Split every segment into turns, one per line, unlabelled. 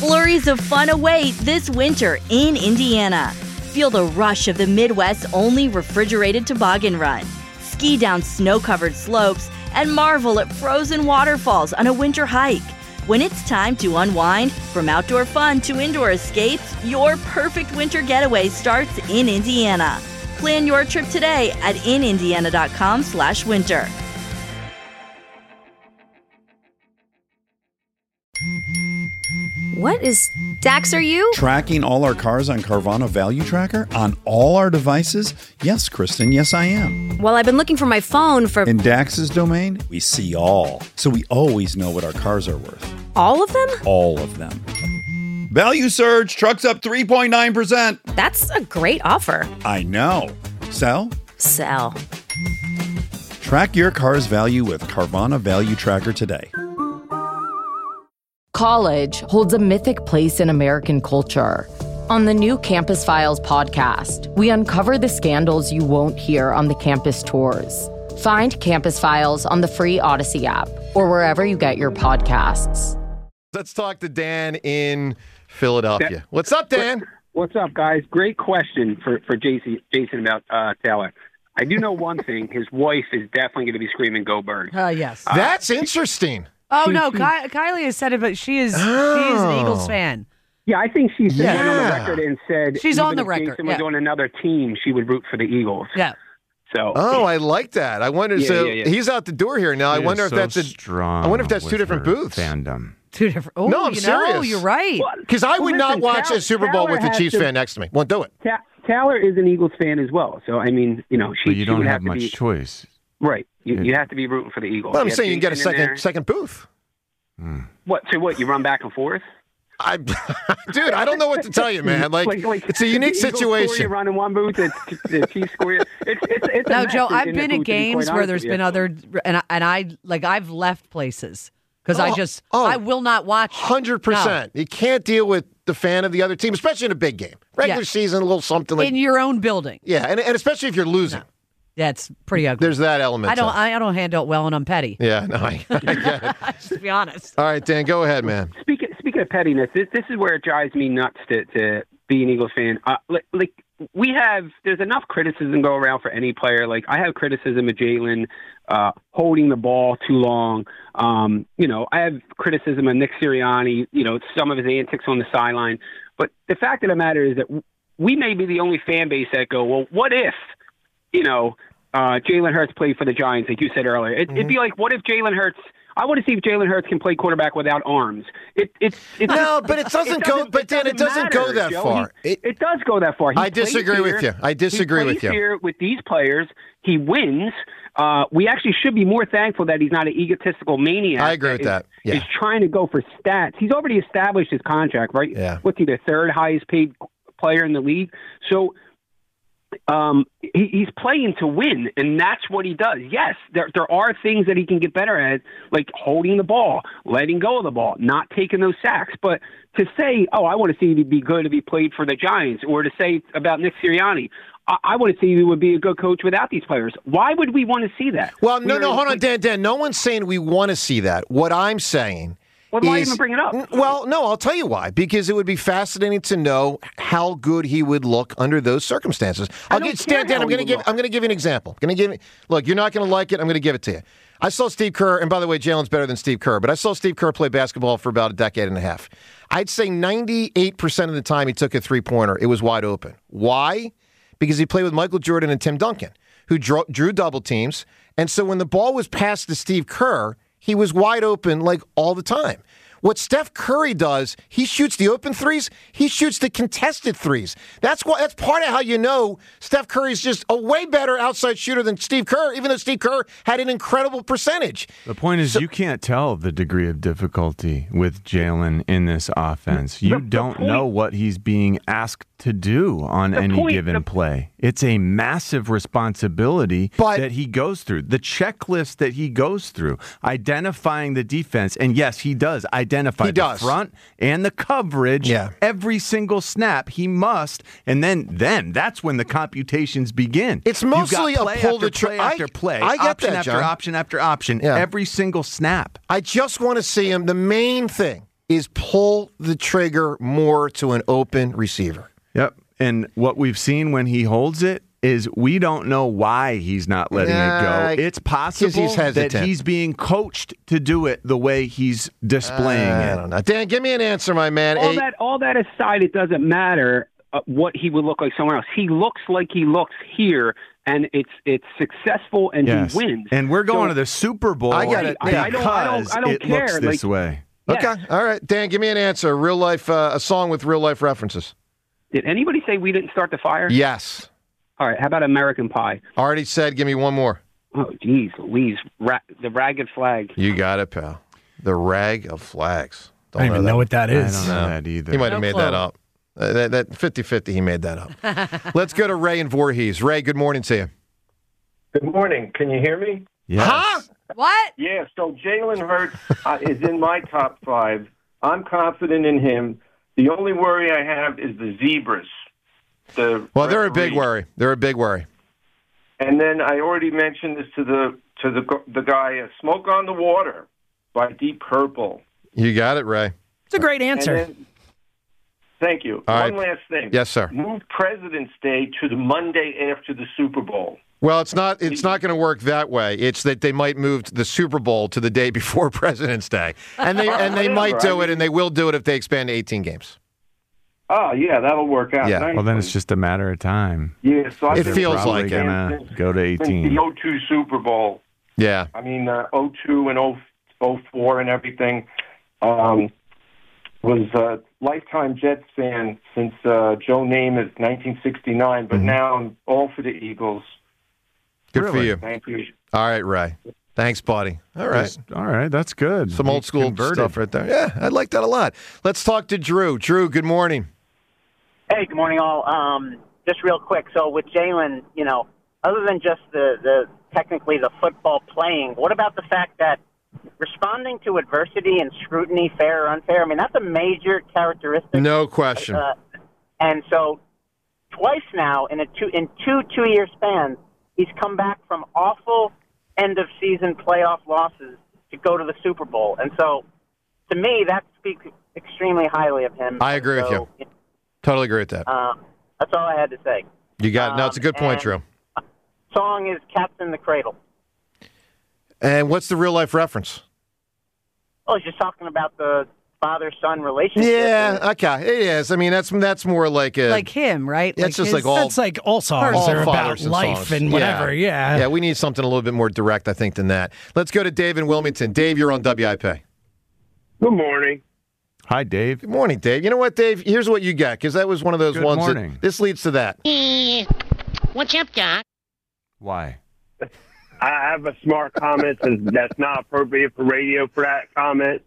Flurries of fun await this winter in Indiana. Feel the rush of the Midwest's only refrigerated toboggan run. Ski down snow-covered slopes and marvel at frozen waterfalls on a winter hike. When it's time to unwind, from outdoor fun to indoor escapes, your perfect winter getaway starts in Indiana. Plan your trip today at inindiana.com/winter.
What is Dax, are you?
Tracking all our cars on Carvana Value Tracker on all our devices? Yes, Kristen, yes, I am.
Well, I've been looking for my phone for...
In Dax's domain, we see all. So we always know what our cars are worth.
All of them?
All of them. Value surge, trucks up 3.9%.
That's a great offer.
I know. Sell?
Sell.
Track your car's value with Carvana Value Tracker today.
College holds a mythic place in American culture. On the new Campus Files podcast, we uncover the scandals you won't hear on the campus tours. Find Campus Files on the free Odyssey app or wherever you get your podcasts.
Let's talk to Dan in Philadelphia. What's up, Dan?
What's up, guys? Great question for Jason about Taylor. I do know one thing. His wife is definitely going to be screaming, "Go Birds."
Yes.
That's interesting.
Oh, no, Kylie has said it, but she is an Eagles fan.
Yeah, I think she said on the record and said
she's
even
on the
if
record.
Jason was on another team, she would root for the Eagles.
Yeah.
So.
Oh, I like that. I wonder. He's out the door here now. I wonder if that's two different booths.
Fandom.
Two different. Oh,
no, I'm serious.
You're right.
Because I would not watch a Super Bowl with a Chiefs fan next to me. Won't do it.
Taylor is an Eagles fan as well. So I mean, she.
But you don't
would
have
to
much choice.
Right. You have to be rooting for the Eagles.
Well, I'm saying you can get a second booth.
What? So what? You run back and forth?
Dude, I don't know what to tell you, man. Like it's a unique situation.
You run in one booth, the Chiefs score. It's
now,
a
Joe.
mess
I've been at games where there's been other, and I've left places because I will not watch.
100%. You can't deal with the fan of the other team, especially in a big game, regular season, a little something like
in your own building.
Yeah, and especially if you're losing.
No. That's pretty ugly.
There's that element.
I don't handle it well, and I'm petty.
Yeah, no, I get it.
Just to be honest.
All right, Dan, go ahead, man.
Speaking of pettiness, this is where it drives me nuts to be an Eagles fan. There's enough criticism go around for any player. Like I have criticism of Jalen holding the ball too long. I have criticism of Nick Sirianni. Some of his antics on the sideline. But the fact of the matter is that we may be the only fan base that go, well, what if? Jalen Hurts played for the Giants, like you said earlier. It'd be like, what if Jalen Hurts? I want to see if Jalen Hurts can play quarterback without arms.
But it doesn't go. But Dan, it doesn't go that far.
It does go that far.
I disagree with you. I disagree with you.
Here with these players, he wins. We actually should be more thankful that he's not an egotistical maniac.
I agree with that. Yeah.
He's trying to go for stats. He's already established his contract, right?
Yeah.
What's he, the third highest paid player in the league? So. He's playing to win, and that's what he does. Yes, there are things that he can get better at, like holding the ball, letting go of the ball, not taking those sacks. But to say, oh, I want to see if he'd be good if he played for the Giants, or to say about Nick Sirianni, I want to see if he would be a good coach without these players. Why would we want to see that?
Well, no, hold on, Dan. No one's saying we want to see that. What I'm saying
Well, why even bring it up?
Well, no, I'll tell you why. Because it would be fascinating to know how good he would look under those circumstances. Dan, I'm going to give you an example. Look, you're not going to like it. I'm going to give it to you. I saw Steve Kerr, and by the way, Jalen's better than Steve Kerr, but I saw Steve Kerr play basketball for about a decade and a half. I'd say 98% of the time he took a three-pointer, it was wide open. Why? Because he played with Michael Jordan and Tim Duncan, who drew double teams. And so when the ball was passed to Steve Kerr, he was wide open like all the time. What Steph Curry does, he shoots the open threes, he shoots the contested threes. That's part of how you know Steph Curry's just a way better outside shooter than Steve Kerr, even though Steve Kerr had an incredible percentage.
The point is you can't tell the degree of difficulty with Jalen in this offense. You don't know what he's being asked to do on any given play. It's a massive responsibility that he goes through. The checklist that he goes through, identifying the defense, and yes, he does identify the front and the coverage every single snap. He must, and then that's when the computations begin.
It's mostly
play
a pull the
play after play.
I get
option
that,
after
John.
option after option, every single snap.
I just want to see him. The main thing is pull the trigger more to an open receiver.
Yep. And what we've seen when he holds it is we don't know why he's not letting it go. It's possible that he's being coached to do it the way he's displaying it.
I don't know. Dan, give me an answer, my man.
All that aside, it doesn't matter what he would look like somewhere else. He looks like he looks here, and it's successful, and he wins.
And we're going to the Super Bowl.
I got it.
I don't care.
Looks this way.
Okay. All right. Dan, give me an answer. Real life, a song with real life references.
Did anybody say we didn't start the fire?
Yes.
All right, how about American Pie?
Already said, give me one more.
Oh, geez, Louise. The Ragged Flag.
You got it, pal. The Rag of Flags.
I don't even know what that is.
I don't know that either.
He might have made that up. That 50-50, he made that up. Let's go to Ray and Voorhees. Ray, good morning to you.
Good morning. Can you hear me?
Yes.
Huh?
What?
Yeah, so Jalen Hurts is in my top 5. I'm confident in him. The only worry I have is the Zebras.
They're a big worry. They're a big worry.
And then I already mentioned this to the guy, "Smoke on the Water" by Deep Purple.
You got it, Ray.
It's a great answer.
Thank you. One last thing.
Yes, sir.
Move President's Day to the Monday after the Super Bowl.
Well, it's not going to work that way. It's that they might move the Super Bowl to the day before President's Day, and they might do it, and they will do it if they expand to 18 games.
Oh, yeah, that'll work out.
Yeah.
Well, then it's just a matter of time.
Yeah, so
it feels like it.
Gonna go to 18.
The 02 Super Bowl.
Yeah.
I mean, 02 and 04 and everything. Was a lifetime Jets fan since Joe Namath, 1969, but now I'm all for the Eagles.
Good for you.
Thank you.
All right, Ray. Thanks, buddy. All right.
That's good.
Some old school stuff right there. Yeah, I like that a lot. Let's talk to Drew. Drew, good morning.
Hey, good morning, all. Just real quick. So with Jalen, other than just the technically the football playing, what about the fact that responding to adversity and scrutiny, fair or unfair, I mean, that's a major characteristic.
No question.
And so twice now in two 2-year spans, he's come back from awful end-of-season playoff losses to go to the Super Bowl. And so, to me, that speaks extremely highly of him.
I agree with you. Totally agree with that.
That's all I had to say.
You got it. No, it's a good point, Drew.
Song is Cats in the Cradle.
And what's the real-life reference?
Oh, he's just talking about the father-son relationship.
Yeah, okay. It is. I mean, that's more like a...
Like him, right?
It's just like all...
That's like all songs are about life
songs.
and whatever, yeah.
Yeah, we need something a little bit more direct, I think, than that. Let's go to Dave in Wilmington. Dave, you're on WIP.
Good morning.
Hi, Dave.
Good morning, Dave. You know what, Dave? Here's what you got, because that was one of those ones
morning.
that... This leads to that.
What's up, Doc?
Why?
I have a smart comment that's not appropriate for radio for that comment.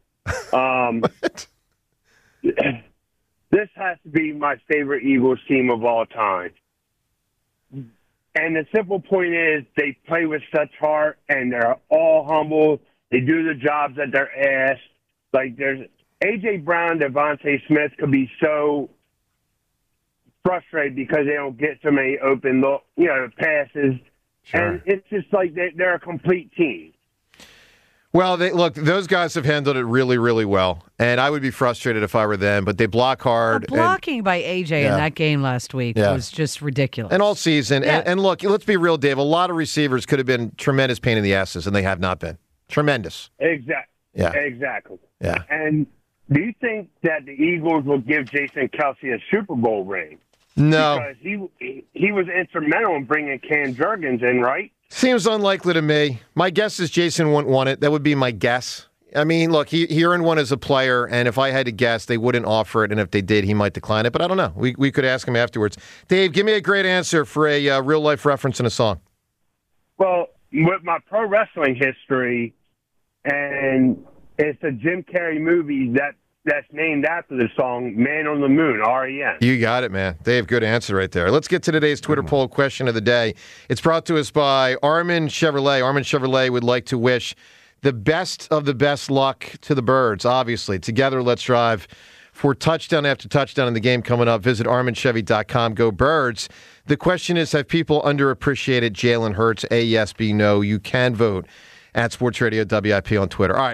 This has to be my favorite Eagles team of all time. And the simple point is they play with such heart, and they're all humble. They do the jobs that they're asked. Like, there's A.J. Brown, Devontae Smith could be so frustrated because they don't get so many open passes.
Sure.
And it's just like they're a complete team.
Well, look, those guys have handled it really, really well. And I would be frustrated if I were them, but they block hard.
Blocking by A.J. in that game last week was just ridiculous.
And all season.
Yeah.
And look, let's be real, Dave. A lot of receivers could have been tremendous pain in the asses, and they have not been. Tremendous.
Exactly.
Yeah.
Exactly.
Yeah.
And do you think that the Eagles will give Jason Kelce a Super Bowl ring?
No.
Because he was instrumental in bringing Cam Jurgens in, right?
Seems unlikely to me. My guess is Jason wouldn't want it. That would be my guess. I mean, look, he earned one as a player, and if I had to guess, they wouldn't offer it, and if they did, he might decline it. But I don't know. We could ask him afterwards. Dave, give me a great answer for a real-life reference in a song.
Well, with my pro wrestling history, and it's a Jim Carrey movie that's named after the song, Man on the Moon, R.E.M.
You got it, man. Dave, good answer right there. Let's get to today's Twitter poll question of the day. It's brought to us by Armin Chevrolet. Armin Chevrolet would like to wish the best of the best luck to the Birds, obviously. Together, let's drive for touchdown after touchdown in the game coming up. Visit ArminChevy.com. Go Birds. The question is, have people underappreciated Jalen Hurts? A, yes, B, no. You can vote at Sports Radio WIP on Twitter. All right.